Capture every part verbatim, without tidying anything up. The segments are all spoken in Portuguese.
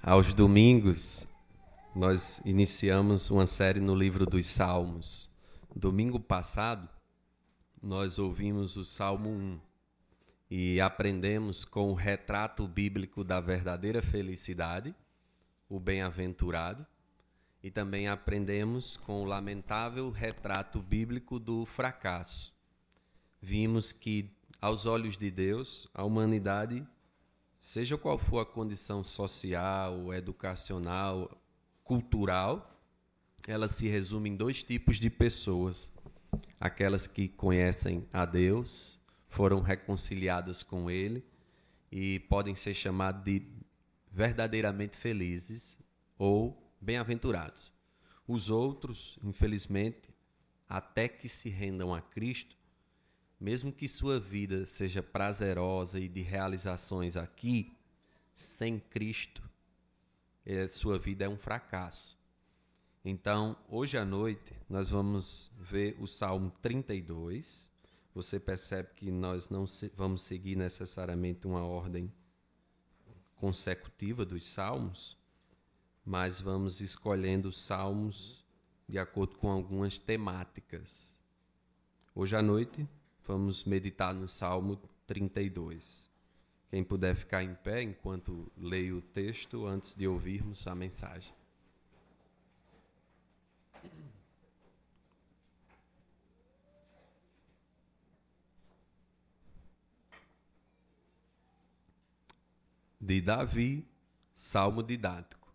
Aos domingos, nós iniciamos uma série no livro dos Salmos. Domingo passado, nós ouvimos o Salmo um e aprendemos com o retrato bíblico da verdadeira felicidade, o bem-aventurado, e também aprendemos com o lamentável retrato bíblico do fracasso. Vimos que, aos olhos de Deus, a humanidade, seja qual for a condição social, educacional, cultural, ela se resume em dois tipos de pessoas. Aquelas que conhecem a Deus, foram reconciliadas com Ele e podem ser chamadas de verdadeiramente felizes ou bem-aventurados. Os outros, infelizmente, até que se rendam a Cristo, mesmo que sua vida seja prazerosa e de realizações aqui, sem Cristo, sua vida é um fracasso. Então, hoje à noite, nós vamos ver o Salmo trinta e dois. Você percebe que nós não vamos seguir necessariamente uma ordem consecutiva dos salmos, mas vamos escolhendo os salmos de acordo com algumas temáticas. Hoje à noite, vamos meditar no Salmo trinta e dois. Quem puder ficar em pé enquanto leio o texto antes de ouvirmos a mensagem. De Davi, Salmo didático.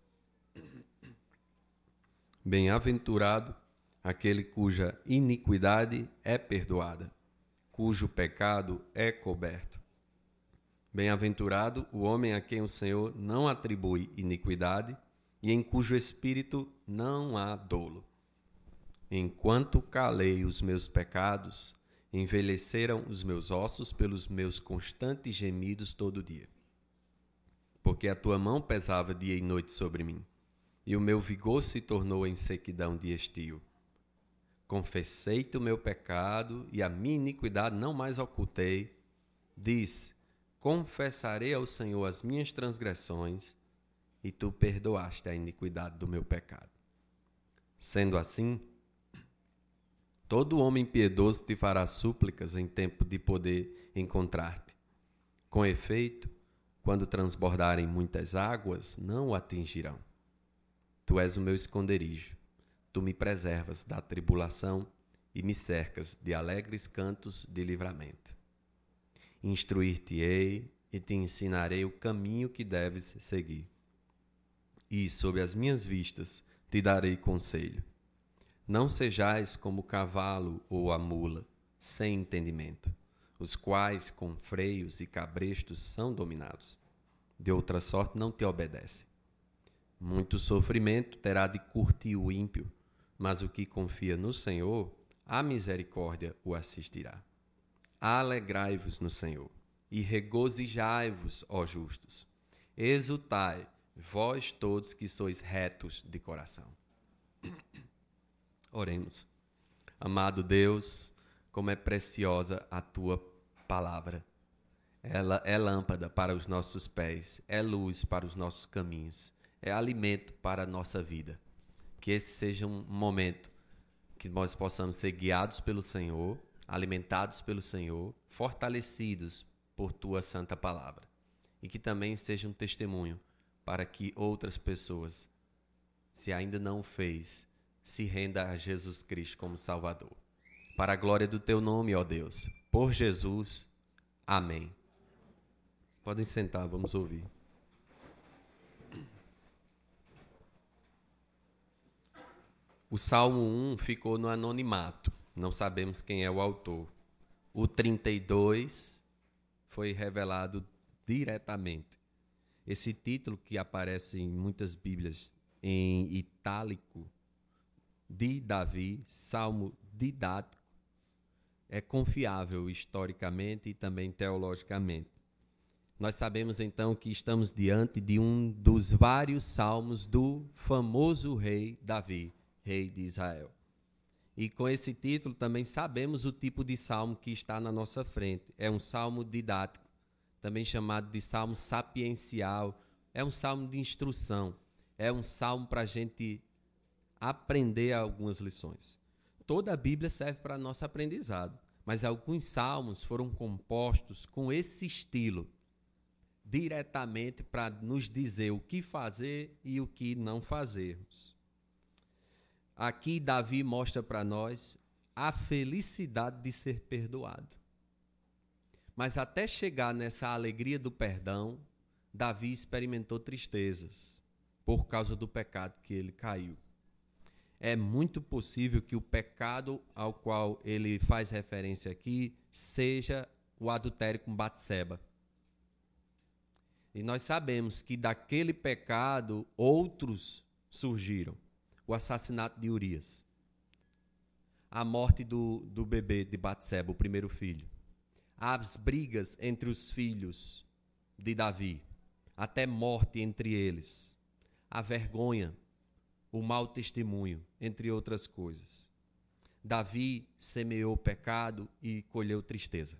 Bem-aventurado aquele cuja iniquidade é perdoada, cujo pecado é coberto. Bem-aventurado o homem a quem o Senhor não atribui iniquidade e em cujo espírito não há dolo. Enquanto calei os meus pecados, envelheceram os meus ossos pelos meus constantes gemidos todo dia. Porque a tua mão pesava dia e noite sobre mim, e o meu vigor se tornou em sequidão de estio. Confessei-te o meu pecado e a minha iniquidade não mais ocultei. Disse, confessarei ao Senhor as minhas transgressões, e tu perdoaste a iniquidade do meu pecado. Sendo assim, todo homem piedoso te fará súplicas em tempo de poder encontrar-te. Com efeito, quando transbordarem muitas águas, não o atingirão. Tu és o meu esconderijo. Tu me preservas da tribulação e me cercas de alegres cantos de livramento. Instruir-te-ei e te ensinarei o caminho que deves seguir. E, sob as minhas vistas, te darei conselho. Não sejais como o cavalo ou a mula, sem entendimento, os quais com freios e cabrestos são dominados. De outra sorte não te obedece. Muito sofrimento terá de curtir o ímpio, mas o que confia no Senhor, a misericórdia o assistirá. Alegrai-vos no Senhor e regozijai-vos, ó justos. Exultai, vós todos que sois retos de coração. Oremos. Amado Deus, como é preciosa a tua palavra. Ela é lâmpada para os nossos pés, é luz para os nossos caminhos, é alimento para a nossa vida. Que esse seja um momento que nós possamos ser guiados pelo Senhor, alimentados pelo Senhor, fortalecidos por tua santa palavra. E que também seja um testemunho para que outras pessoas, se ainda não o fez, se renda a Jesus Cristo como Salvador. Para a glória do teu nome, ó Deus, por Jesus, amém. Podem sentar, vamos ouvir. O Salmo um ficou no anonimato, não sabemos quem é o autor. O trinta e dois foi revelado diretamente. Esse título, que aparece em muitas Bíblias em itálico, de Davi, Salmo didático, é confiável historicamente e também teologicamente. Nós sabemos então que estamos diante de um dos vários salmos do famoso rei Davi, rei de Israel. E com esse título também sabemos o tipo de salmo que está na nossa frente. É um salmo didático, também chamado de salmo sapiencial é um salmo de instrução, é um salmo para a gente aprender algumas lições. Toda a Bíblia serve para nosso aprendizado, mas alguns salmos foram compostos com esse estilo, diretamente para nos dizer o que fazer e o que não fazermos. Aqui Davi mostra para nós a felicidade de ser perdoado. Mas até chegar nessa alegria do perdão, Davi experimentou tristezas por causa do pecado que ele caiu. É muito possível que o pecado ao qual ele faz referência aqui seja o adultério com Batseba. E nós sabemos que daquele pecado outros surgiram. O assassinato de Urias, a morte do, do bebê de Batseba, o primeiro filho, as brigas entre os filhos de Davi, até morte entre eles, a vergonha, o mau testemunho, entre outras coisas. Davi semeou pecado e colheu tristeza.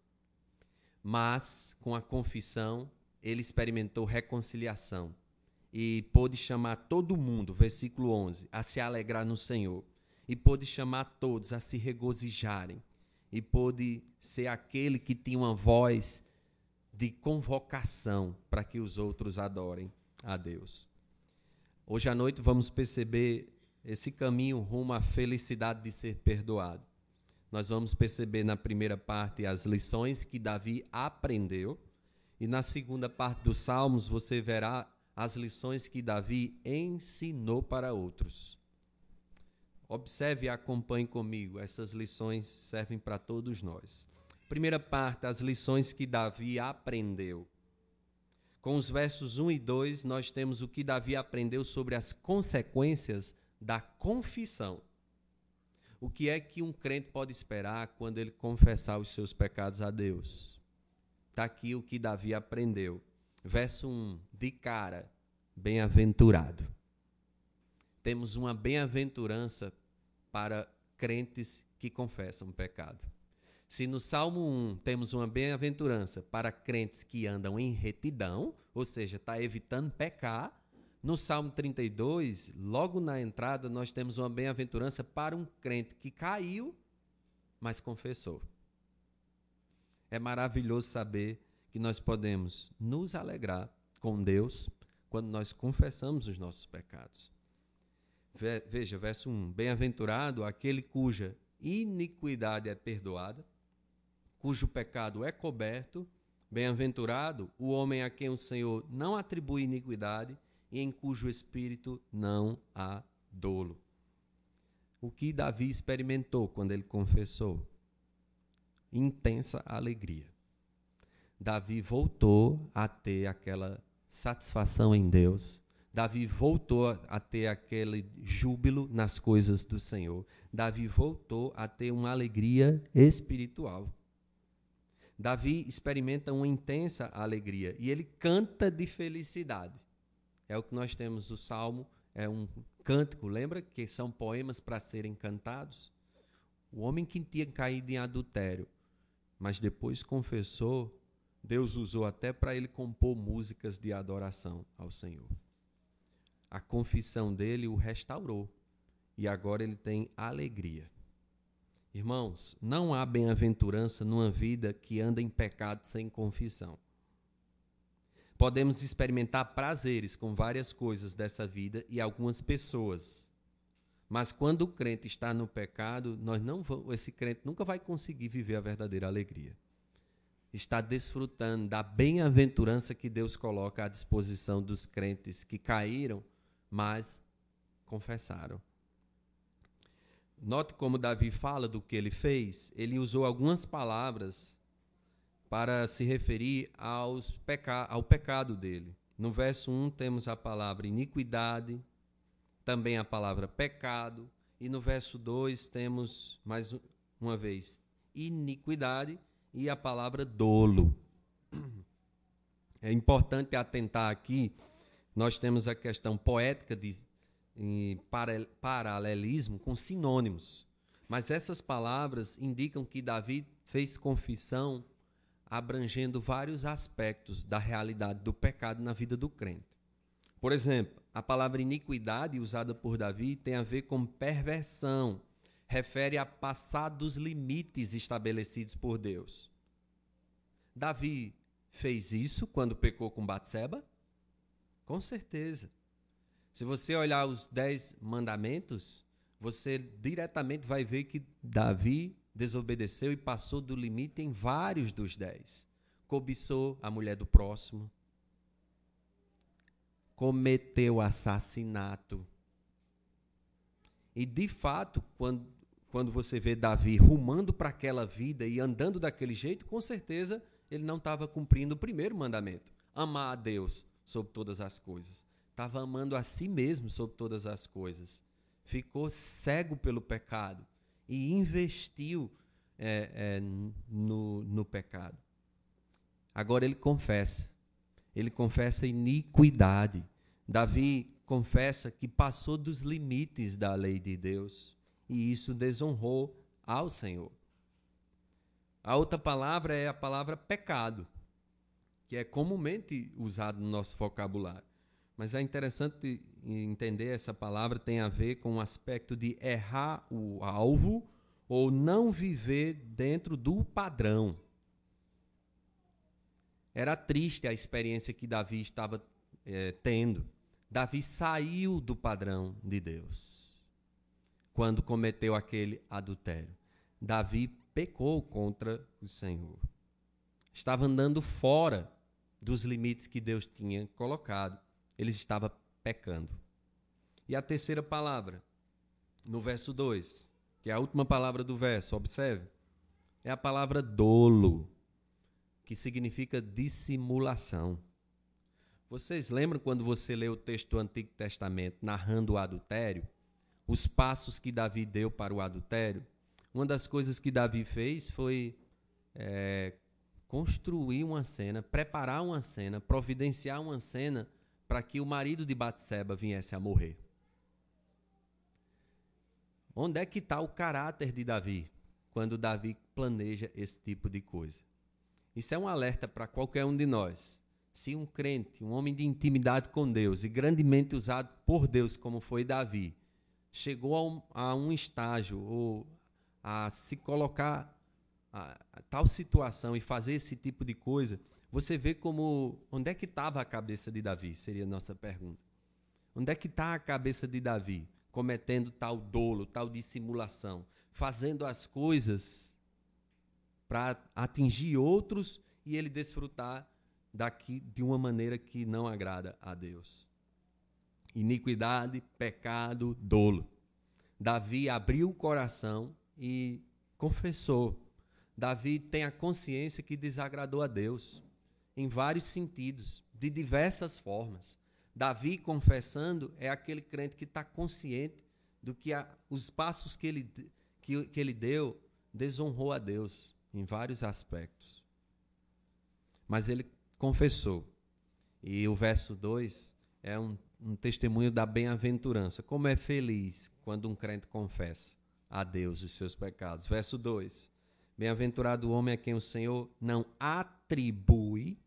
Mas, com a confissão, ele experimentou reconciliação e pôde chamar todo mundo, versículo onze, a se alegrar no Senhor. E pôde chamar todos a se regozijarem. E pôde ser aquele que tinha uma voz de convocação para que os outros adorem a Deus. Hoje à noite vamos perceber esse caminho rumo à felicidade de ser perdoado. Nós vamos perceber na primeira parte as lições que Davi aprendeu. E na segunda parte dos Salmos você verá as lições que Davi ensinou para outros. Observe e acompanhe comigo, essas lições servem para todos nós. Primeira parte, as lições que Davi aprendeu. Com os versos um e dois, nós temos o que Davi aprendeu sobre as consequências da confissão. O que é que um crente pode esperar quando ele confessar os seus pecados a Deus? Está aqui o que Davi aprendeu. Verso um, de cara, bem-aventurado. Temos uma bem-aventurança para crentes que confessam pecado. Se no Salmo um temos uma bem-aventurança para crentes que andam em retidão, ou seja, está evitando pecar, no Salmo trinta e dois, logo na entrada, nós temos uma bem-aventurança para um crente que caiu, mas confessou. É maravilhoso saber que nós podemos nos alegrar com Deus quando nós confessamos os nossos pecados. Veja, verso um, bem-aventurado aquele cuja iniquidade é perdoada, cujo pecado é coberto, bem-aventurado o homem a quem o Senhor não atribui iniquidade e em cujo espírito não há dolo. O que Davi experimentou quando ele confessou? Intensa alegria. Davi voltou a ter aquela satisfação em Deus. Davi voltou a ter aquele júbilo nas coisas do Senhor. Davi voltou a ter uma alegria espiritual. Davi experimenta uma intensa alegria e ele canta de felicidade. É o que nós temos, o Salmo é um cântico, lembra que são poemas para serem cantados? O homem que tinha caído em adultério, mas depois confessou, Deus usou até para ele compor músicas de adoração ao Senhor. A confissão dele o restaurou e agora ele tem alegria. Irmãos, não há bem-aventurança numa vida que anda em pecado sem confissão. Podemos experimentar prazeres com várias coisas dessa vida e algumas pessoas. Mas quando o crente está no pecado, nós não vamos, esse crente nunca vai conseguir viver a verdadeira alegria. Está desfrutando da bem-aventurança que Deus coloca à disposição dos crentes que caíram, mas confessaram. Note como Davi fala do que ele fez. Ele usou algumas palavras para se referir aos peca- ao pecado dele. No verso um temos a palavra iniquidade, também a palavra pecado, e no verso dois temos, mais uma vez, iniquidade e a palavra dolo. É importante atentar aqui, nós temos a questão poética de em paralelismo com sinônimos, mas essas palavras indicam que Davi fez confissão abrangendo vários aspectos da realidade do pecado na vida do crente. Por exemplo, a palavra iniquidade usada por Davi tem a ver com perversão. Refere a passar dos limites estabelecidos por Deus. Davi fez isso quando pecou com Batseba? Com certeza. Se você olhar os dez mandamentos, você diretamente vai ver que Davi desobedeceu e passou do limite em vários dos dez. Cobiçou a mulher do próximo. Cometeu assassinato. E, de fato, quando, quando você vê Davi rumando para aquela vida e andando daquele jeito, com certeza ele não estava cumprindo o primeiro mandamento. Amar a Deus sobre todas as coisas. Estava amando a si mesmo sobre todas as coisas. Ficou cego pelo pecado e investiu é, é, no, no pecado. Agora ele confessa. Ele confessa iniquidade. Davi confessa que passou dos limites da lei de Deus e isso desonrou ao Senhor. A outra palavra é a palavra pecado, que é comumente usado no nosso vocabulário. Mas é interessante entender, essa palavra tem a ver com o aspecto de errar o alvo ou não viver dentro do padrão. Era triste a experiência que Davi estava é, tendo. Davi saiu do padrão de Deus quando cometeu aquele adultério. Davi pecou contra o Senhor. Estava andando fora dos limites que Deus tinha colocado. Ele estava pecando. E a terceira palavra, no verso dois, que é a última palavra do verso, observe, é a palavra dolo, que significa dissimulação. Vocês lembram quando você lê o texto do Antigo Testamento narrando o adultério? Os passos que Davi deu para o adultério? Uma das coisas que Davi fez foi é, construir uma cena, preparar uma cena, providenciar uma cena para que o marido de Batseba viesse a morrer. Onde é que está o caráter de Davi quando Davi planeja esse tipo de coisa? Isso é um alerta para qualquer um de nós. Se um crente, um homem de intimidade com Deus e grandemente usado por Deus, como foi Davi, chegou a um, a um estágio ou a se colocar a, a tal situação e fazer esse tipo de coisa, você vê como, onde é que estava a cabeça de Davi, seria a nossa pergunta. Onde é que está a cabeça de Davi, cometendo tal dolo, tal dissimulação, fazendo as coisas para atingir outros e ele desfrutar daqui de uma maneira que não agrada a Deus. Iniquidade, pecado, dolo. Davi abriu o coração e confessou. Davi tem a consciência que desagradou a Deus em vários sentidos, de diversas formas. Davi confessando é aquele crente que está consciente do que a, os passos que ele, que, que ele deu desonrou a Deus em vários aspectos. Mas ele confessou. E o verso dois é um, um testemunho da bem-aventurança. Como é feliz quando um crente confessa a Deus os seus pecados. Verso dois. Bem-aventurado o homem a quem o Senhor não atribui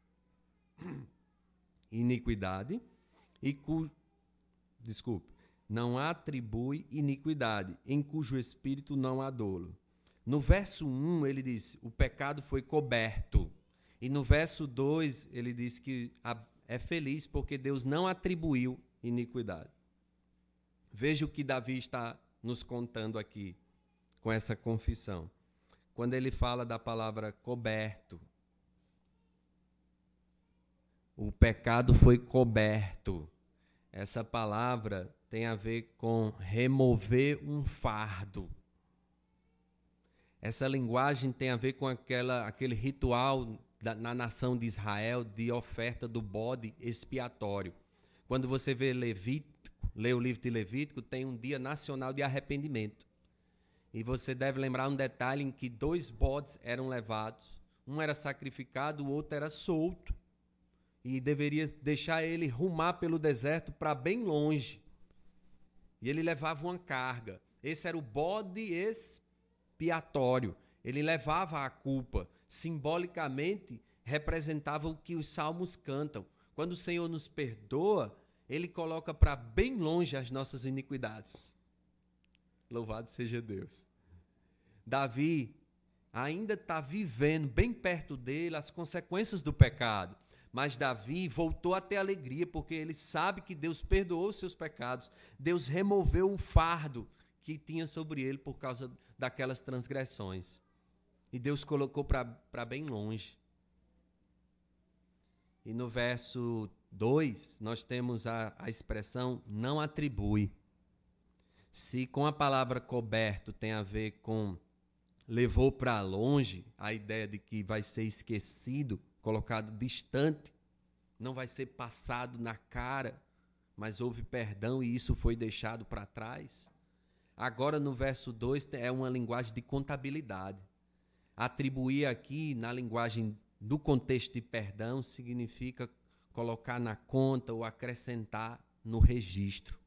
iniquidade e cu... desculpe, não atribui iniquidade, em cujo espírito não há dolo. No verso um ele diz, o pecado foi coberto. E no verso dois ele diz que é feliz porque Deus não atribuiu iniquidade. Veja o que Davi está nos contando aqui com essa confissão. Quando ele fala da palavra coberto, o pecado foi coberto. Essa palavra tem a ver com remover um fardo. Essa linguagem tem a ver com aquela, aquele ritual da, na nação de Israel de oferta do bode expiatório. Quando você vê Levítico, lê o livro de Levítico, tem um dia nacional de arrependimento. E você deve lembrar um detalhe em que dois bodes eram levados. Um era sacrificado, o outro era solto. E deveria deixar ele rumar pelo deserto para bem longe. E ele levava uma carga. Esse era o bode expiatório. Ele levava a culpa. Simbolicamente, representava o que os salmos cantam. Quando o Senhor nos perdoa, Ele coloca para bem longe as nossas iniquidades. Louvado seja Deus. Davi ainda está vivendo bem perto dele as consequências do pecado. Mas Davi voltou a ter alegria, porque ele sabe que Deus perdoou os seus pecados. Deus removeu o fardo que tinha sobre ele por causa daquelas transgressões. E Deus colocou para bem longe. E no verso dois, nós temos a, a expressão não atribui. Se com a palavra coberto tem a ver com levou para longe, a ideia de que vai ser esquecido, colocado distante, não vai ser passado na cara, mas houve perdão e isso foi deixado para trás. Agora no verso dois é uma linguagem de contabilidade. Atribuir aqui, na linguagem do contexto de perdão, significa colocar na conta ou acrescentar no registro.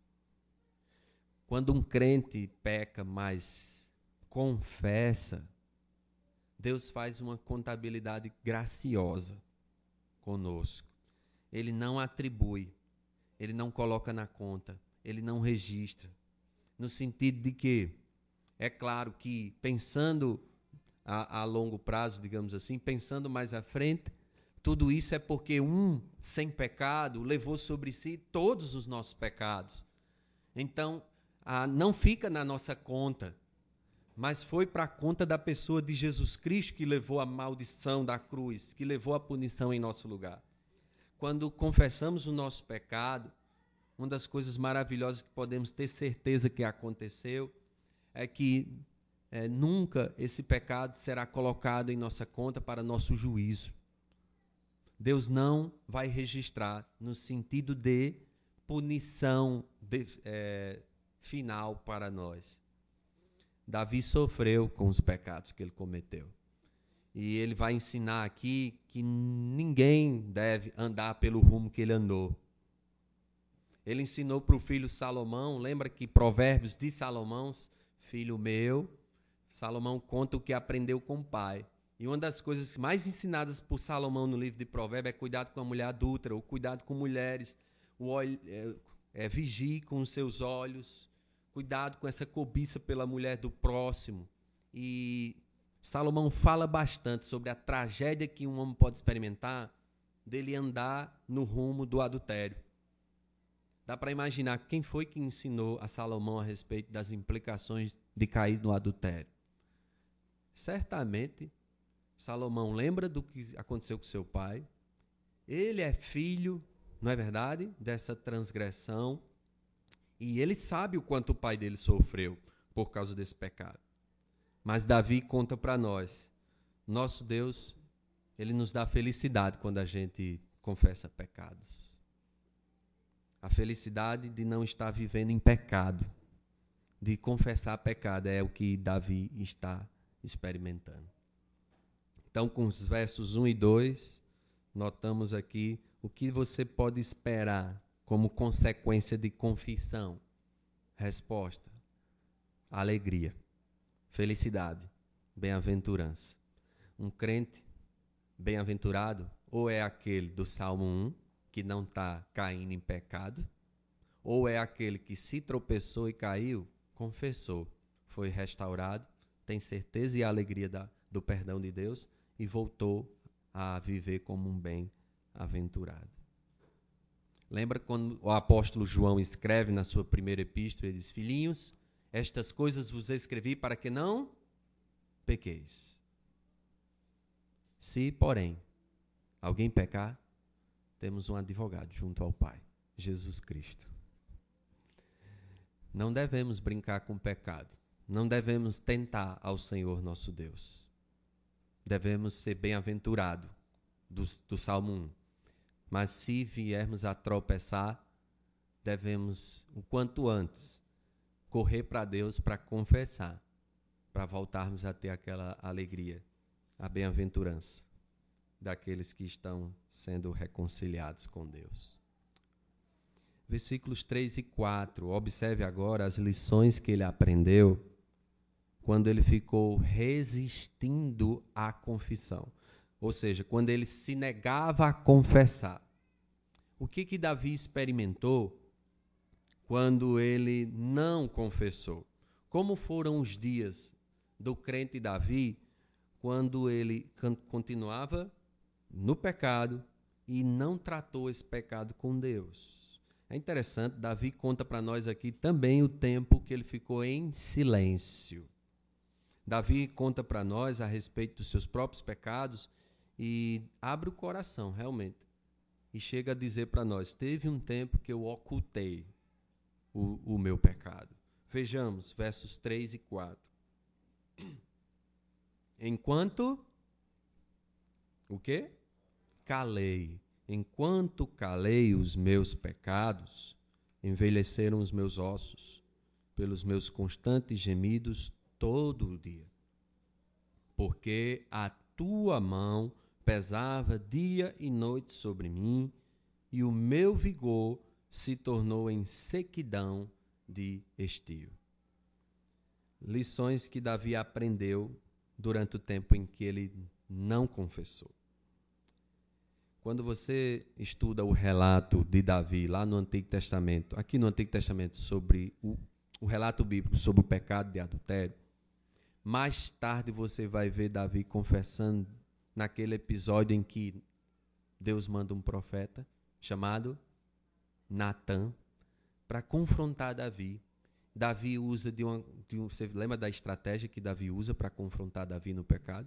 Quando um crente peca, mas confessa, Deus faz uma contabilidade graciosa conosco. Ele não atribui, ele não coloca na conta, ele não registra. No sentido de que, é claro que pensando a, a longo prazo, digamos assim, pensando mais à frente, tudo isso é porque um sem pecado levou sobre si todos os nossos pecados. Então, a, não fica na nossa conta, mas foi para a conta da pessoa de Jesus Cristo que levou a maldição da cruz, que levou a punição em nosso lugar. Quando confessamos o nosso pecado, uma das coisas maravilhosas que podemos ter certeza que aconteceu é que é, nunca esse pecado será colocado em nossa conta para nosso juízo. Deus não vai registrar no sentido de punição de, é, final para nós. Davi sofreu com os pecados que ele cometeu. E ele vai ensinar aqui que ninguém deve andar pelo rumo que ele andou. Ele ensinou para o filho Salomão, lembra que Provérbios de Salomão, filho meu, Salomão conta o que aprendeu com o pai. E uma das coisas mais ensinadas por Salomão no livro de Provérbios é cuidado com a mulher adúltera, ou cuidado com mulheres, o olho, é, é, vigie com os seus olhos, cuidado com essa cobiça pela mulher do próximo. E Salomão fala bastante sobre a tragédia que um homem pode experimentar dele andar no rumo do adultério. Dá para imaginar quem foi que ensinou a Salomão a respeito das implicações de cair no adultério. Certamente, Salomão lembra do que aconteceu com seu pai. Ele é filho, não é verdade, dessa transgressão. E ele sabe o quanto o pai dele sofreu por causa desse pecado. Mas Davi conta para nós, nosso Deus, ele nos dá felicidade quando a gente confessa pecados. A felicidade de não estar vivendo em pecado, de confessar pecado, é o que Davi está experimentando. Então, com os versos um e dois, notamos aqui o que você pode esperar como consequência de confissão. Resposta: alegria, felicidade, bem-aventurança. Um crente bem-aventurado ou é aquele do Salmo um, que não está caindo em pecado, ou é aquele que se tropeçou e caiu, confessou, foi restaurado, tem certeza e alegria da, do perdão de Deus e voltou a viver como um bem-aventurado. Lembra quando o apóstolo João escreve na sua primeira epístola, ele diz: filhinhos, estas coisas vos escrevi para que não pequeis. Se, porém, alguém pecar, temos um advogado junto ao Pai, Jesus Cristo. Não devemos brincar com o pecado. Não devemos tentar ao Senhor nosso Deus. Devemos ser bem-aventurados, do, do Salmo um. Mas se viermos a tropeçar, devemos, o quanto antes, correr para Deus para confessar, para voltarmos a ter aquela alegria, a bem-aventurança daqueles que estão sendo reconciliados com Deus. Versículos três e quatro. Observe agora as lições que ele aprendeu quando ele ficou resistindo à confissão. Ou seja, quando ele se negava a confessar. O que que Davi experimentou quando ele não confessou. Como foram os dias do crente Davi quando ele continuava no pecado e não tratou esse pecado com Deus? É interessante, Davi conta para nós aqui também o tempo que ele ficou em silêncio. Davi conta para nós a respeito dos seus próprios pecados e abre o coração, realmente. E chega a dizer para nós, teve um tempo que eu ocultei o, o meu pecado. Vejamos, versos três e quatro. Enquanto, o quê? Calei. Enquanto calei os meus pecados, envelheceram os meus ossos, pelos meus constantes gemidos todo o dia. Porque a tua mão pesava dia e noite sobre mim, e o meu vigor se tornou em sequidão de estio. Lições que Davi aprendeu durante o tempo em que ele não confessou. Quando você estuda o relato de Davi lá no Antigo Testamento, aqui no Antigo Testamento, sobre o, o relato bíblico sobre o pecado de adultério, mais tarde você vai ver Davi confessando naquele episódio em que Deus manda um profeta chamado Natã para confrontar Davi. Davi usa de uma, de um, você lembra da estratégia que Davi usa para confrontar Davi no pecado?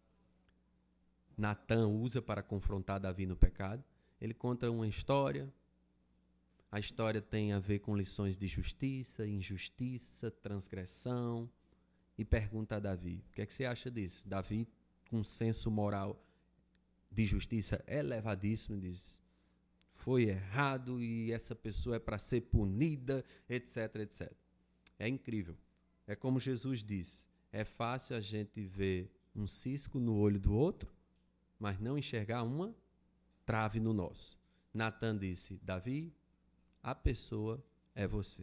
Natã usa para confrontar Davi no pecado. Ele conta uma história. A história tem a ver com lições de justiça, injustiça, transgressão. E pergunta a Davi, o que é que você acha disso? Davi, com senso moral de justiça elevadíssimo, diz, foi errado e essa pessoa é para ser punida, etc, etcétera. É incrível. É como Jesus disse, é fácil a gente ver um cisco no olho do outro, mas não enxergar uma trave no nosso. Natã disse, Davi, a pessoa é você.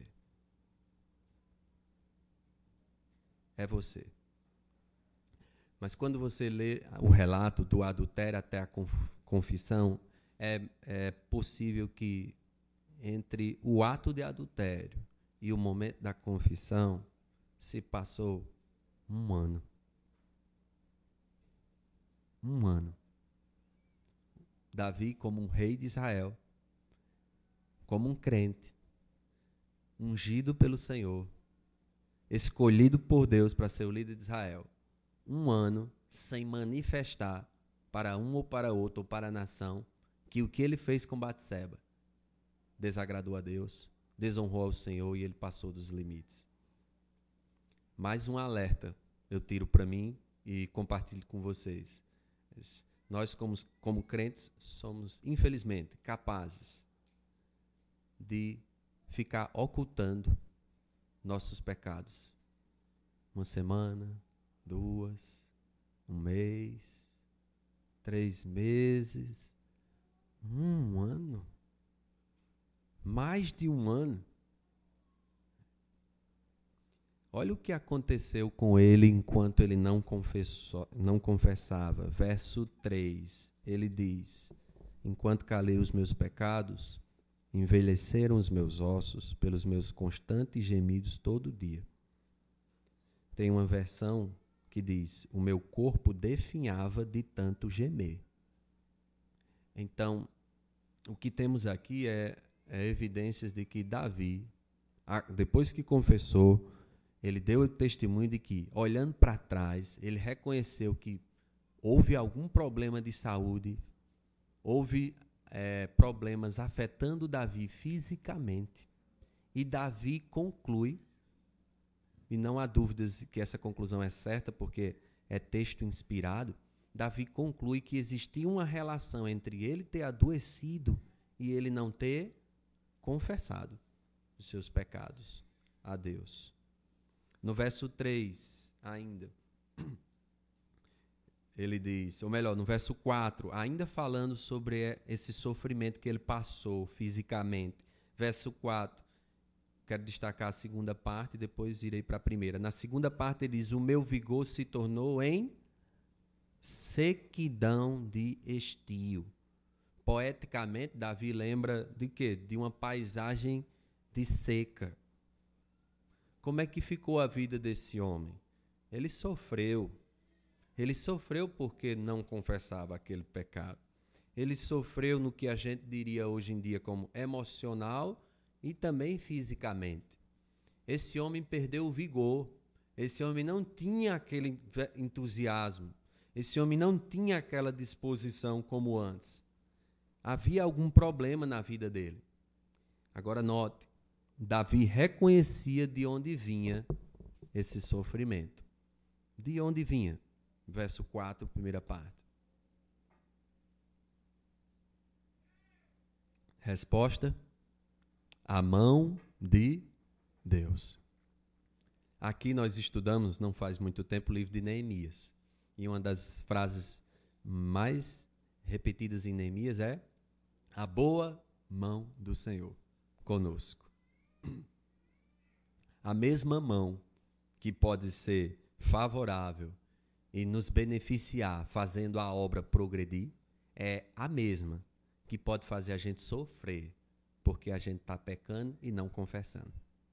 É você. Mas quando você lê o relato do adultério até a confissão, é, é possível que entre o ato de adultério e o momento da confissão se passou um ano. Um ano. Davi, como um rei de Israel, como um crente, ungido pelo Senhor, escolhido por Deus para ser o líder de Israel, um ano sem manifestar para um ou para outro ou para a nação que o que ele fez com Batseba desagradou a Deus, desonrou ao Senhor e ele passou dos limites. Mais um alerta eu tiro para mim e compartilho com vocês. Nós, como, como crentes, somos, infelizmente, capazes de ficar ocultando nossos pecados. Uma semana, duas, um mês, três meses, um ano, mais de um ano. Olha o que aconteceu com ele enquanto ele não, confessou, não confessava. Verso três, ele diz, enquanto calei os meus pecados, envelheceram os meus ossos pelos meus constantes gemidos todo dia. Tem uma versão que diz, o meu corpo definhava de tanto gemer. Então, o que temos aqui é, é evidências de que Davi, depois que confessou, ele deu o testemunho de que, olhando para trás, ele reconheceu que houve algum problema de saúde, houve é, problemas afetando Davi fisicamente. E Davi conclui, e não há dúvidas que essa conclusão é certa, porque é texto inspirado, Davi conclui que existia uma relação entre ele ter adoecido e ele não ter confessado os seus pecados a Deus. No verso três, ainda, ele diz, ou melhor, no verso quatro, ainda falando sobre esse sofrimento que ele passou fisicamente. Verso quatro, quero destacar a segunda parte, depois irei para a primeira. Na segunda parte ele diz, o meu vigor se tornou em sequidão de estio. Poeticamente, Davi lembra de quê? De uma paisagem de seca. Como é que ficou a vida desse homem? Ele sofreu. Ele sofreu porque não confessava aquele pecado. Ele sofreu no que a gente diria hoje em dia como emocional e também fisicamente. Esse homem perdeu o vigor. Esse homem não tinha aquele entusiasmo. Esse homem não tinha aquela disposição como antes. Havia algum problema na vida dele. Agora note, Davi reconhecia de onde vinha esse sofrimento. De onde vinha? Verso quatro, primeira parte. Resposta: a mão de Deus. Aqui nós estudamos, não faz muito tempo, o livro de Neemias. E uma das frases mais repetidas em Neemias é: a boa mão do Senhor conosco. A mesma mão que pode ser favorável e nos beneficiar fazendo a obra progredir, é a mesma que pode fazer a gente sofrer porque a gente está pecando e não confessando.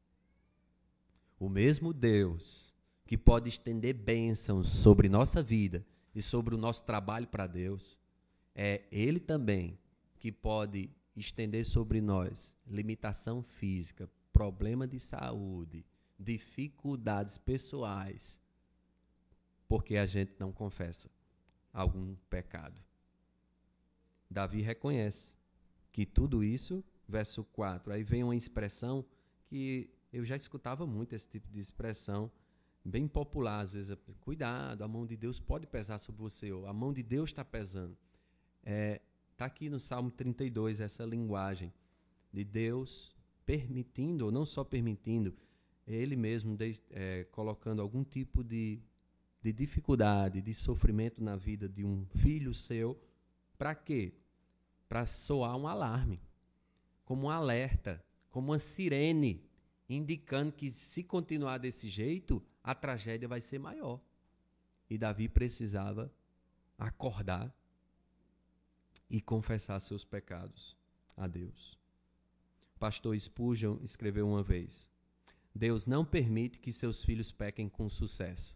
O mesmo Deus que pode estender bênçãos sobre nossa vida e sobre o nosso trabalho para Deus, é Ele também que pode estender sobre nós limitação física, problema de saúde, dificuldades pessoais, porque a gente não confessa algum pecado. Davi reconhece que tudo isso, verso quatro, aí vem uma expressão que eu já escutava muito, esse tipo de expressão, bem popular, às vezes, cuidado, a mão de Deus pode pesar sobre você, ou a mão de Deus está pesando. É, está aqui no Salmo trinta e dois, essa linguagem de Deus permitindo, ou não só permitindo, Ele mesmo de, é, colocando algum tipo de, de dificuldade, de sofrimento na vida de um filho seu. Para quê? Para soar um alarme, como um alerta, como uma sirene, indicando que se continuar desse jeito, a tragédia vai ser maior. E Davi precisava acordar e confessar seus pecados a Deus. O pastor Spurgeon escreveu uma vez: Deus não permite que seus filhos pequem com sucesso.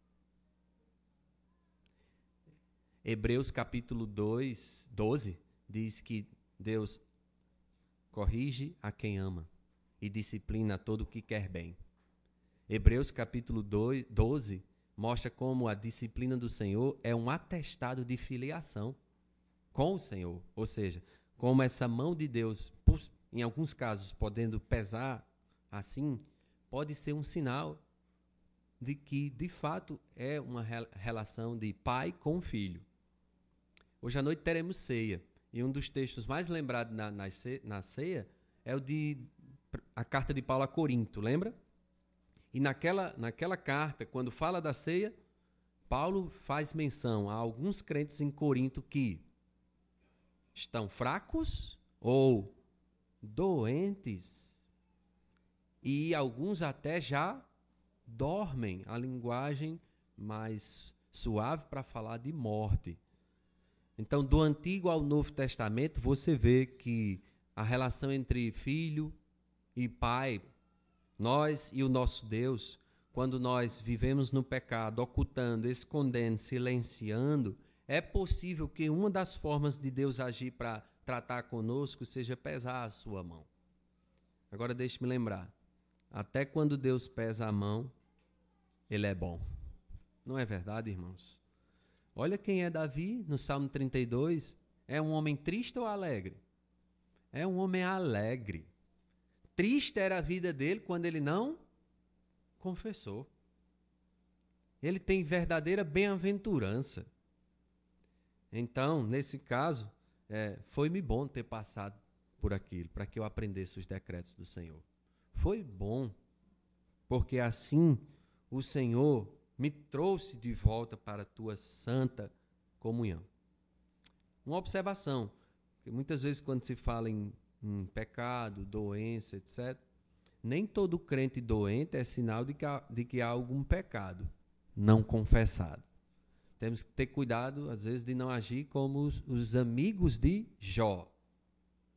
Hebreus capítulo dois, doze diz que Deus corrige a quem ama e disciplina a todo o que quer bem. Hebreus capítulo doze mostra como a disciplina do Senhor é um atestado de filiação com o Senhor. Ou seja, como essa mão de Deus, em alguns casos podendo pesar assim, pode ser um sinal de que, de fato, é uma relação de pai com filho. Hoje à noite teremos ceia. E um dos textos mais lembrados na, na, na ceia é o de a carta de Paulo a Corinto, lembra? E naquela, naquela carta, quando fala da ceia, Paulo faz menção a alguns crentes em Corinto que estão fracos ou doentes e alguns até já dormem, a linguagem mais suave para falar de morte. Então, do Antigo ao Novo Testamento, você vê que a relação entre filho e pai, nós e o nosso Deus, quando nós vivemos no pecado, ocultando, escondendo, silenciando, é possível que uma das formas de Deus agir para tratar conosco seja pesar a sua mão. Agora deixe-me lembrar, até quando Deus pesa a mão, Ele é bom. Não é verdade, irmãos? Olha quem é Davi no Salmo trinta e dois. É um homem triste ou alegre? É um homem alegre. Triste era a vida dele quando ele não confessou. Ele tem verdadeira bem-aventurança. Então, nesse caso, é, foi-me bom ter passado por aquilo, para que eu aprendesse os decretos do Senhor. Foi bom, porque assim o Senhor me trouxe de volta para a tua santa comunhão. Uma observação, que muitas vezes quando se fala em, em pecado, doença, etcétera, nem todo crente doente é sinal de que há, de que há algum pecado não confessado. Temos que ter cuidado, às vezes, de não agir como os, os amigos de Jó.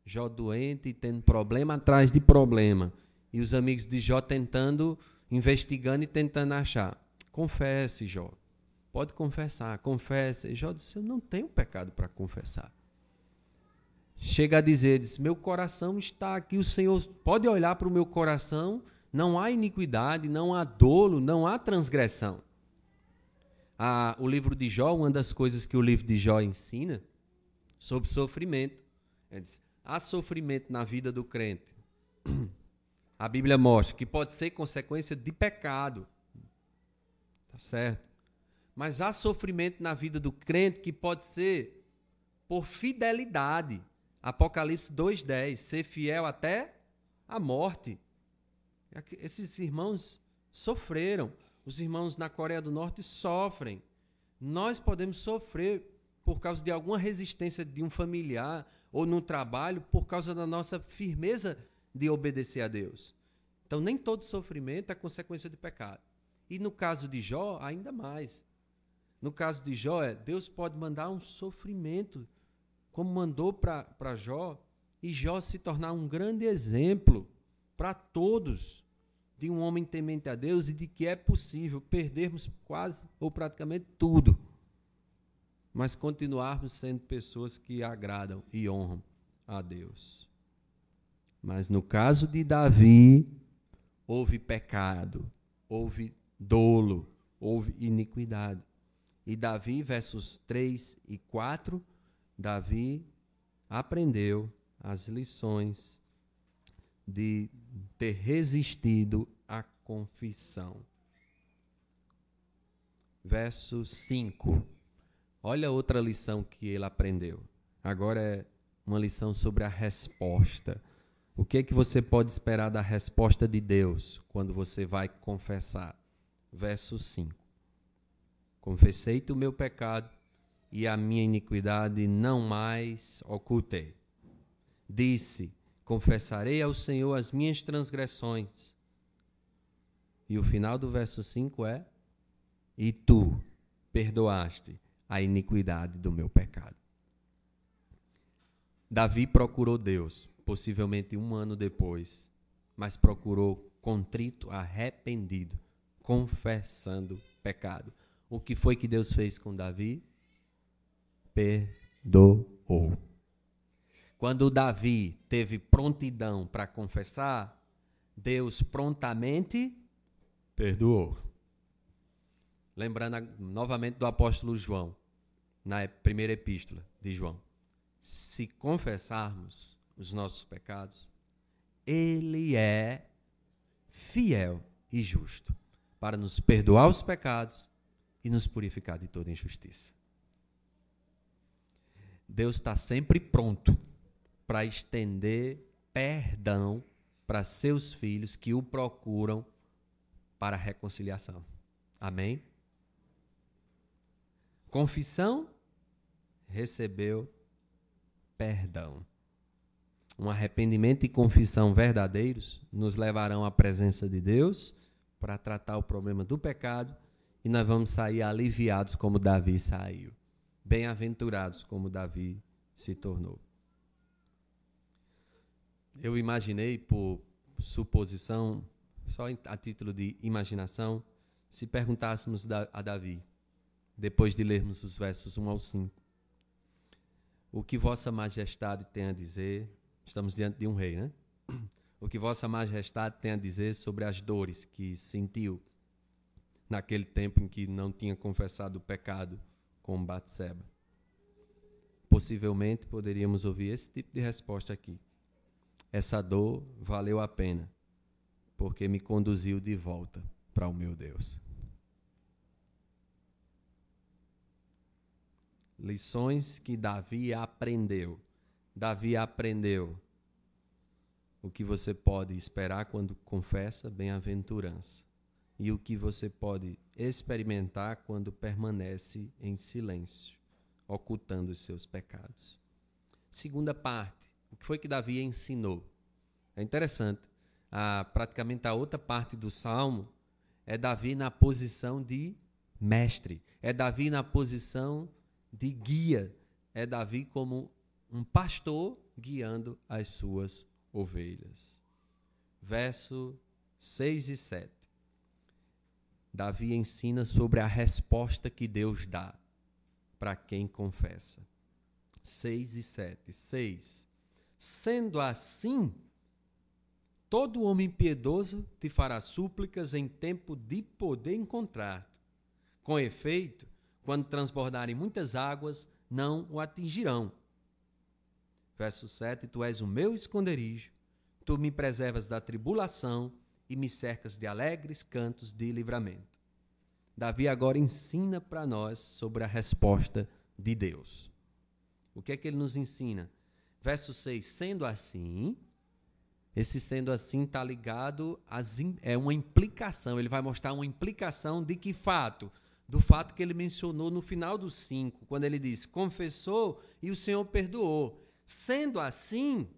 Jó doente e tendo problema atrás de problema. E os amigos de Jó tentando, investigando e tentando achar. Confesse, Jó. Pode confessar, confessa. E Jó disse, eu não tenho pecado para confessar. Chega a dizer, diz, meu coração está aqui, o Senhor pode olhar para o meu coração, não há iniquidade, não há dolo, não há transgressão. Ah, o livro de Jó, uma das coisas que o livro de Jó ensina sobre sofrimento. Ele diz, há sofrimento na vida do crente. A Bíblia mostra que pode ser consequência de pecado. Tá certo? Mas há sofrimento na vida do crente que pode ser por fidelidade. Apocalipse dois, dez, ser fiel até a morte. Esses irmãos sofreram. Os irmãos na Coreia do Norte sofrem. Nós podemos sofrer por causa de alguma resistência de um familiar ou no trabalho, por causa da nossa firmeza de obedecer a Deus. Então, nem todo sofrimento é consequência de pecado. E no caso de Jó, ainda mais. No caso de Jó, é, Deus pode mandar um sofrimento, como mandou para Jó, e Jó se tornar um grande exemplo para todos de um homem temente a Deus e de que é possível perdermos quase ou praticamente tudo, mas continuarmos sendo pessoas que agradam e honram a Deus. Mas no caso de Davi, houve pecado, houve dolo, houve iniquidade. E Davi, versos três e quatro, Davi aprendeu as lições de ter resistido à confissão. Verso cinco. Olha outra lição que ele aprendeu. Agora é uma lição sobre a resposta. O que é que você pode esperar da resposta de Deus quando você vai confessar? Verso cinco. Confessei-te o meu pecado e a minha iniquidade não mais ocultei. Disse, confessarei ao Senhor as minhas transgressões. E o final do verso cinco é, e tu perdoaste a iniquidade do meu pecado. Davi procurou Deus, possivelmente um ano depois, mas procurou contrito, arrependido, confessando pecado. O que foi que Deus fez com Davi? Perdoou. Quando Davi teve prontidão para confessar, Deus prontamente perdoou. Lembrando novamente do apóstolo João, na primeira epístola de João. Se confessarmos os nossos pecados, Ele é fiel e justo para nos perdoar os pecados e nos purificar de toda injustiça. Deus está sempre pronto para estender perdão para seus filhos que o procuram para a reconciliação. Amém? Confissão, recebeu perdão. Um arrependimento e confissão verdadeiros nos levarão à presença de Deus para tratar o problema do pecado e nós vamos sair aliviados como Davi saiu. Bem-aventurados como Davi se tornou. Eu imaginei, por suposição, só a título de imaginação, se perguntássemos a Davi, depois de lermos os versos um ao cinco, o que Vossa Majestade tem a dizer, estamos diante de um rei, né? O que Vossa Majestade tem a dizer sobre as dores que sentiu naquele tempo em que não tinha confessado o pecado com Batseba. Possivelmente poderíamos ouvir esse tipo de resposta aqui. Essa dor valeu a pena, porque me conduziu de volta para o meu Deus. Lições que Davi aprendeu. Davi aprendeu o que você pode esperar quando confessa, bem-aventurança. E o que você pode experimentar quando permanece em silêncio, ocultando os seus pecados. Segunda parte, o que foi que Davi ensinou? É interessante, a, praticamente a outra parte do Salmo é Davi na posição de mestre, é Davi na posição de guia, é Davi como um pastor guiando as suas ovelhas. Verso seis e sete. Davi ensina sobre a resposta que Deus dá para quem confessa. seis e sete. seis. Sendo assim, todo homem piedoso te fará súplicas em tempo de poder encontrar-te. Com efeito, quando transbordarem muitas águas, não o atingirão. Verso sete. Tu és o meu esconderijo, tu me preservas da tribulação e me cercas de alegres cantos de livramento. Davi agora ensina para nós sobre a resposta de Deus. O que é que ele nos ensina? Verso seis. Sendo assim, esse sendo assim está ligado a é uma implicação. Ele vai mostrar uma implicação de que fato? Do fato que ele mencionou no final do cinco, quando ele diz, confessou e o Senhor perdoou. Sendo assim,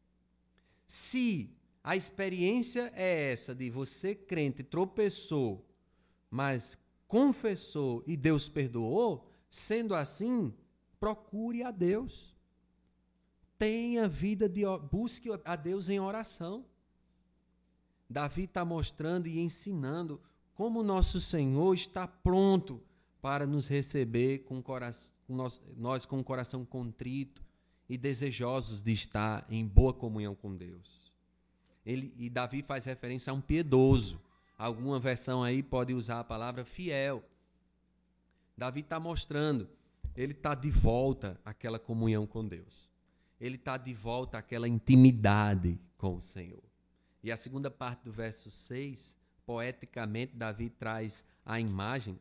se a experiência é essa de você, crente, tropeçou, mas confessou e Deus perdoou, sendo assim, procure a Deus. Tenha vida de busque a Deus em oração. Davi está mostrando e ensinando como o nosso Senhor está pronto para nos receber com coração, nós, nós com o coração contrito e desejosos de estar em boa comunhão com Deus. Ele, e Davi faz referência a um piedoso. Alguma versão aí pode usar a palavra fiel. Davi está mostrando, ele está de volta àquela comunhão com Deus. Ele está de volta àquela intimidade com o Senhor. E a segunda parte do verso seis, poeticamente, Davi traz a imagem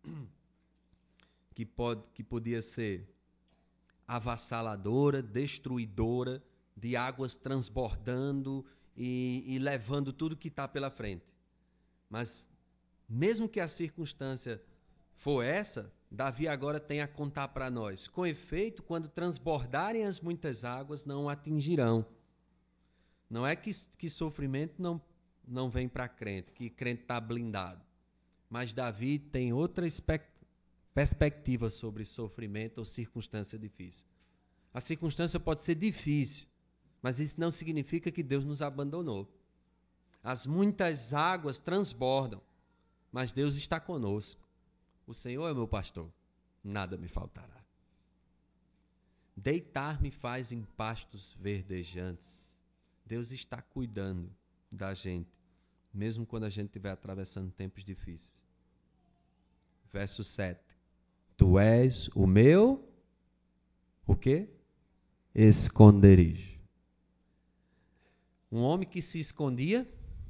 que, pode, que podia ser avassaladora, destruidora, de águas transbordando e, e levando tudo que está pela frente. Mas, mesmo que a circunstância for essa, Davi agora tem a contar para nós. Com efeito, quando transbordarem as muitas águas, não o atingirão. Não é que, que sofrimento não, não vem para crente, que crente está blindado. Mas Davi tem outra perspectiva sobre sofrimento ou circunstância difícil. A circunstância pode ser difícil, mas isso não significa que Deus nos abandonou. As muitas águas transbordam, mas Deus está conosco. O Senhor é meu pastor, nada me faltará. Deitar-me faz em pastos verdejantes. Deus está cuidando da gente, mesmo quando a gente estiver atravessando tempos difíceis. Verso sete. Tu és o meu, o quê? Esconderijo. Um homem que se escondia,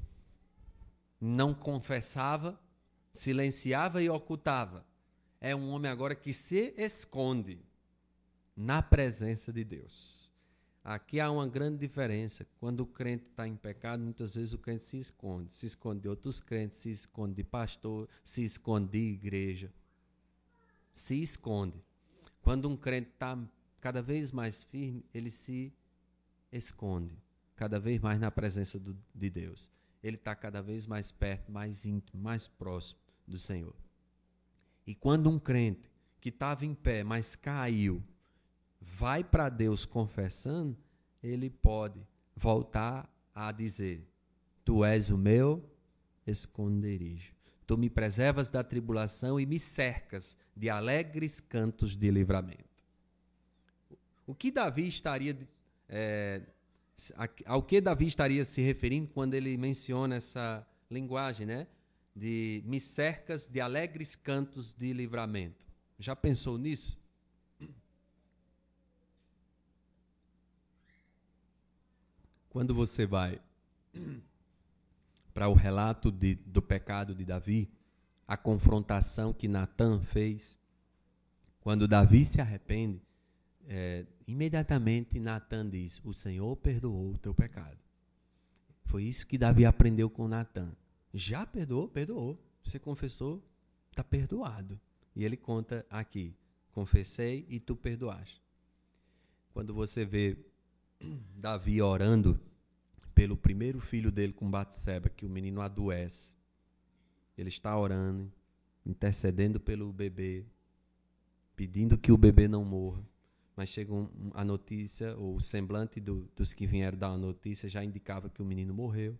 não confessava, silenciava e ocultava. É um homem agora que se esconde na presença de Deus. Aqui há uma grande diferença. Quando o crente está em pecado, muitas vezes o crente se esconde. Se esconde de outros crentes, se esconde de pastor, se esconde de igreja. Se esconde. Quando um crente está cada vez mais firme, ele se esconde. Cada vez mais na presença do, de Deus. Ele está cada vez mais perto, mais íntimo, mais próximo do Senhor. E quando um crente que estava em pé, mas caiu, vai para Deus confessando, ele pode voltar a dizer, tu és o meu esconderijo. Tu me preservas da tribulação e me cercas de alegres cantos de livramento. O que Davi estaria... É, ao que Davi estaria se referindo quando ele menciona essa linguagem, né? De me cercas de alegres cantos de livramento. Já pensou nisso? Quando você vai para o relato de, do pecado de Davi, a confrontação que Natan fez, quando Davi se arrepende, é, imediatamente Natan diz, o Senhor perdoou o teu pecado. Foi isso que Davi aprendeu com Natan. Já perdoou? Perdoou. Você confessou? Está perdoado. E ele conta aqui, confessei e tu perdoaste. Quando você vê Davi orando pelo primeiro filho dele com Batseba, que o menino adoece, ele está orando, intercedendo pelo bebê, pedindo que o bebê não morra. mas chegou um, a notícia, ou o semblante do, dos que vieram dar a notícia já indicava que o menino morreu.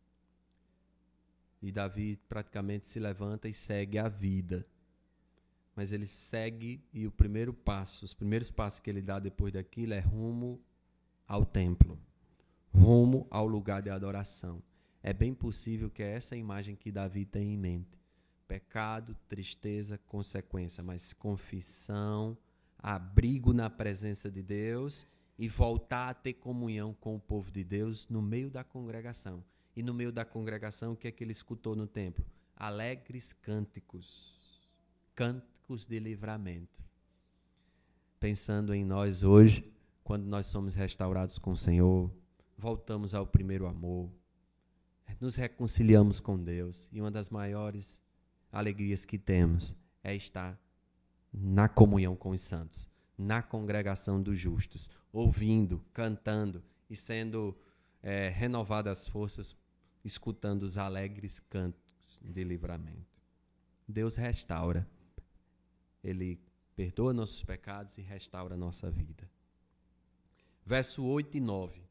E Davi praticamente se levanta e segue a vida. Mas ele segue, e o primeiro passo, os primeiros passos que ele dá depois daquilo é rumo ao templo, rumo ao lugar de adoração. É bem possível que é essa imagem que Davi tem em mente. Pecado, tristeza, consequência, mas confissão, abrigo na presença de Deus e voltar a ter comunhão com o povo de Deus no meio da congregação. E no meio da congregação, o que é que ele escutou no templo? Alegres cânticos, cânticos de livramento. Pensando em nós hoje, quando nós somos restaurados com o Senhor, voltamos ao primeiro amor, nos reconciliamos com Deus, e uma das maiores alegrias que temos é estar na comunhão com os santos, na congregação dos justos, ouvindo, cantando e sendo é, renovadas as forças, escutando os alegres cantos de livramento. Deus restaura, Ele perdoa nossos pecados e restaura a nossa vida. Verso oito e nove.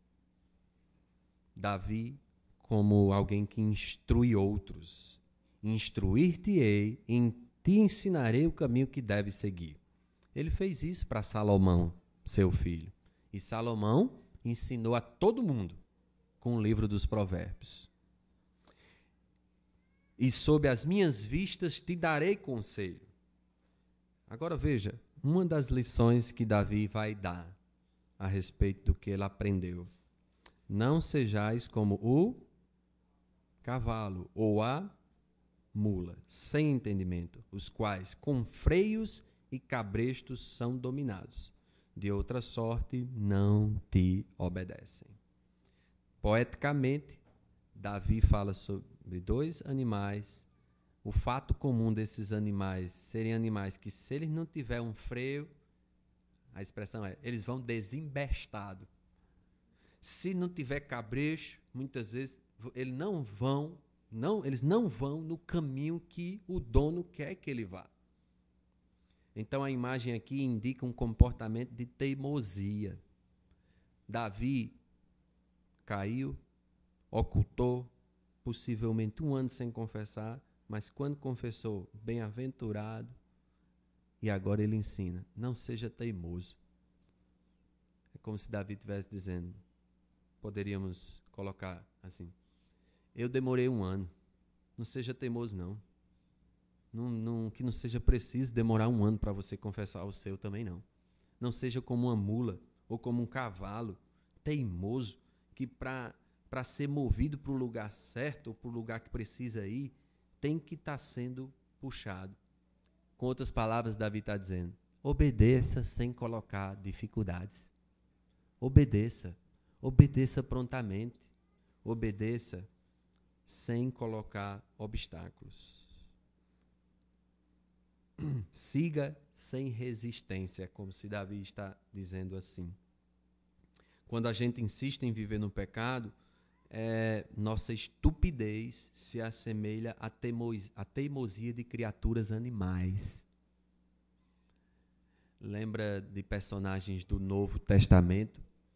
Davi, como alguém que instrui outros, instruir-te-ei, em te ensinarei o caminho que deve seguir. Ele fez isso para Salomão, seu filho. E Salomão ensinou a todo mundo com o livro dos Provérbios. E sob as minhas vistas te darei conselho. Agora veja, uma das lições que Davi vai dar a respeito do que ele aprendeu. Não sejais como o cavalo ou a mula, sem entendimento, os quais com freios e cabrestos são dominados. De outra sorte, não te obedecem. Poeticamente, Davi fala sobre dois animais. O fato comum desses animais serem animais que, se eles não tiverem um freio, a expressão é, eles vão desembestados. Se não tiver cabresto, muitas vezes eles não vão, não, eles não vão no caminho que o dono quer que ele vá. Então a imagem aqui indica um comportamento de teimosia. Davi caiu, ocultou, possivelmente um ano sem confessar, mas quando confessou, bem-aventurado, e agora ele ensina, não seja teimoso. É como se Davi estivesse dizendo, poderíamos colocar assim, eu demorei um ano, não seja teimoso não. Não, não, que não seja preciso demorar um ano para você confessar o seu também não. Não seja como uma mula ou como um cavalo teimoso que para para ser movido para o lugar certo ou para o lugar que precisa ir, tem que estar tá sendo puxado. Com outras palavras, Davi está dizendo, obedeça sem colocar dificuldades. Obedeça, obedeça prontamente, obedeça sem colocar obstáculos. Siga sem resistência, como se Davi está dizendo assim. Quando a gente insiste em viver no pecado, é, nossa estupidez se assemelha à, teimos, à teimosia de criaturas animais. Lembra de personagens do Novo Testamento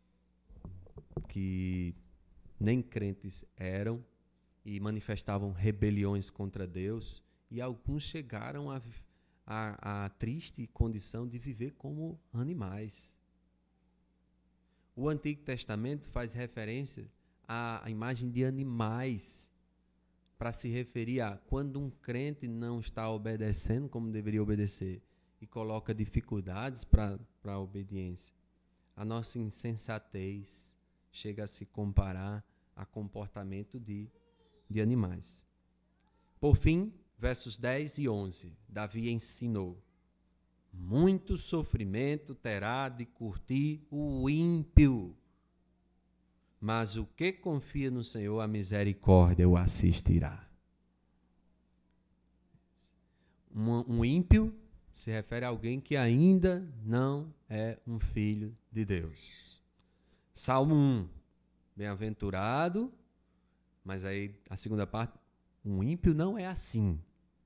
que nem crentes eram e manifestavam rebeliões contra Deus, e alguns chegaram a A, a triste condição de viver como animais. O Antigo Testamento faz referência à imagem de animais para se referir a quando um crente não está obedecendo como deveria obedecer e coloca dificuldades para a obediência. A nossa insensatez chega a se comparar a comportamento de, de animais. Por fim, versos dez e onze, Davi ensinou, muito sofrimento terá de curtir o ímpio, mas o que confia no Senhor, a misericórdia o assistirá. Um, um ímpio se refere a alguém que ainda não é um filho de Deus. Salmo um, bem-aventurado, mas aí a segunda parte, um ímpio não é assim.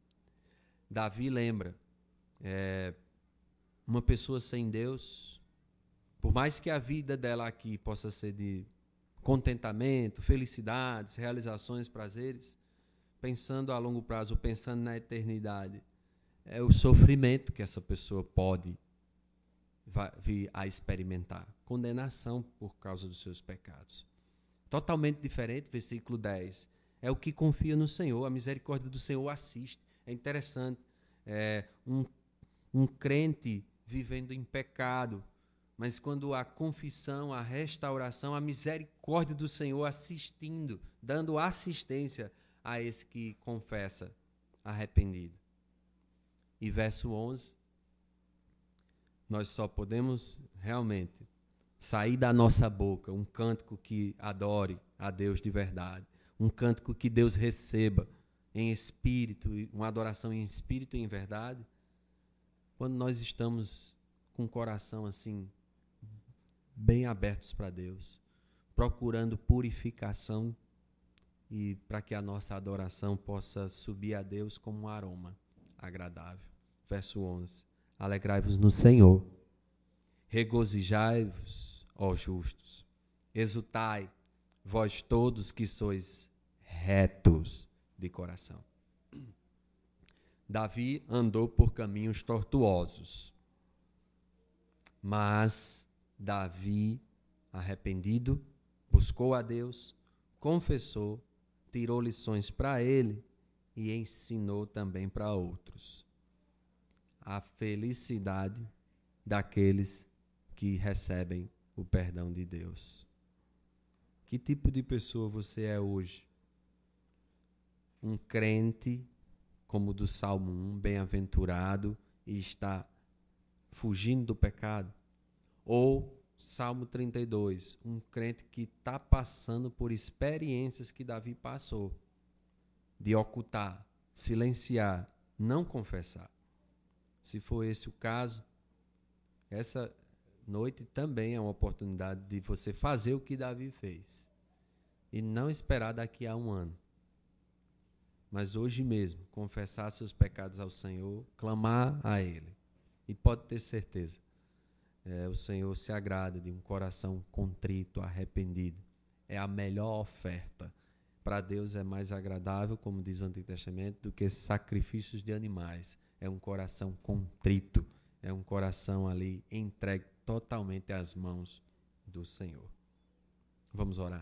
Davi lembra, é, uma pessoa sem Deus Por mais que a vida dela aqui possa ser de contentamento, felicidades, realizações, prazeres, pensando a longo prazo, pensando na eternidade, é o sofrimento que essa pessoa pode vir a experimentar. Condenação por causa dos seus pecados. Totalmente diferente, versículo dez. É o que confia no Senhor, a misericórdia do Senhor assiste. É interessante, é um, um crente vivendo em pecado, mas quando a confissão, a restauração, a misericórdia do Senhor assistindo, dando assistência a esse que confessa arrependido. E verso onze, nós só podemos realmente sair da nossa boca um cântico que adore a Deus de verdade, um cântico que Deus receba em espírito, uma adoração em espírito e em verdade, quando nós estamos com o coração assim, bem abertos para Deus, procurando purificação e para que a nossa adoração possa subir a Deus como um aroma agradável. Verso onze. Alegrai-vos no Senhor, regozijai-vos, ó justos, exultai, vós todos que sois retos de coração. Davi andou por caminhos tortuosos, mas Davi, arrependido, buscou a Deus, confessou, tirou lições para ele e ensinou também para outros. A felicidade daqueles que recebem o perdão de Deus. Que tipo de pessoa você é hoje? Um crente, como o do Salmo um, bem-aventurado e está fugindo do pecado? Ou Salmo trinta e dois, um crente que está passando por experiências que Davi passou, de ocultar, silenciar, não confessar. Se for esse o caso, essa noite também é uma oportunidade de você fazer o que Davi fez. E não esperar daqui a um ano. Mas hoje mesmo, confessar seus pecados ao Senhor, clamar a Ele. E pode ter certeza, é, o Senhor se agrada de um coração contrito, arrependido. É a melhor oferta. Para Deus é mais agradável, como diz o Antigo Testamento, do que sacrifícios de animais. É um coração contrito, é um coração ali entregue totalmente às mãos do Senhor. Vamos orar.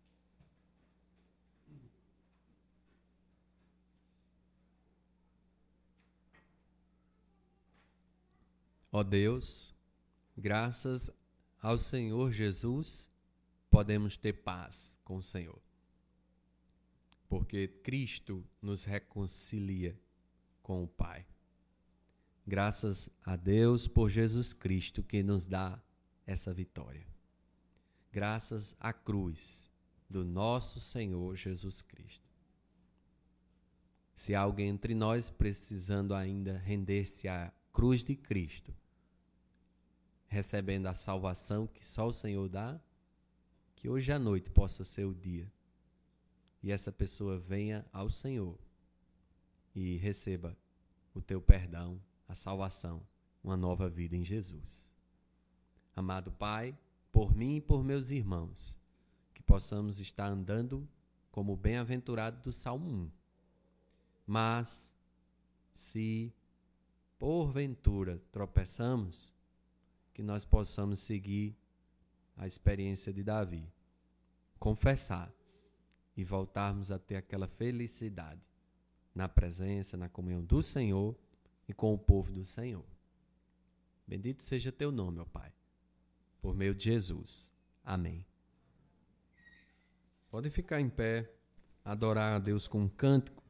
Ó Deus, graças ao Senhor Jesus, podemos ter paz com o Senhor. Porque Cristo nos reconcilia com o Pai. Graças a Deus por Jesus Cristo que nos dá essa vitória. Graças à cruz do nosso Senhor Jesus Cristo. Se há alguém entre nós precisando ainda render-se à cruz de Cristo, recebendo a salvação que só o Senhor dá, que hoje à noite possa ser o dia. E essa pessoa venha ao Senhor e receba o teu perdão, a salvação, uma nova vida em Jesus. Amado Pai, por mim e por meus irmãos, que possamos estar andando como o bem-aventurado do Salmo um. Mas, se porventura tropeçamos, que nós possamos seguir a experiência de Davi, confessar e voltarmos a ter aquela felicidade na presença, na comunhão do Senhor e com o povo do Senhor. Bendito seja teu nome, ó Pai, por meio de Jesus. Amém. Pode ficar em pé, adorar a Deus com um cântico.